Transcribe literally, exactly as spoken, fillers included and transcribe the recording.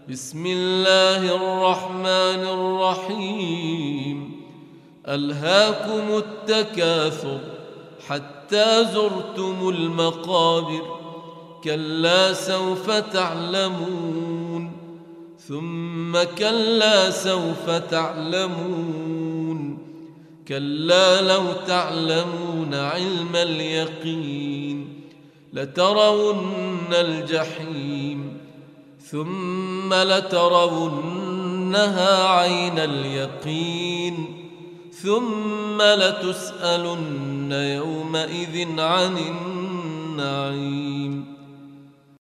بسم الله الرحمن الرحيم. ألهاكم التكاثر حتى زرتم المقابر، كلا سوف تعلمون ثم كلا سوف تعلمون، كلا لو تعلمون علم اليقين لترون الجحيم ثم لترونها عين اليقين ثم لتسألن يومئذ عن النعيم.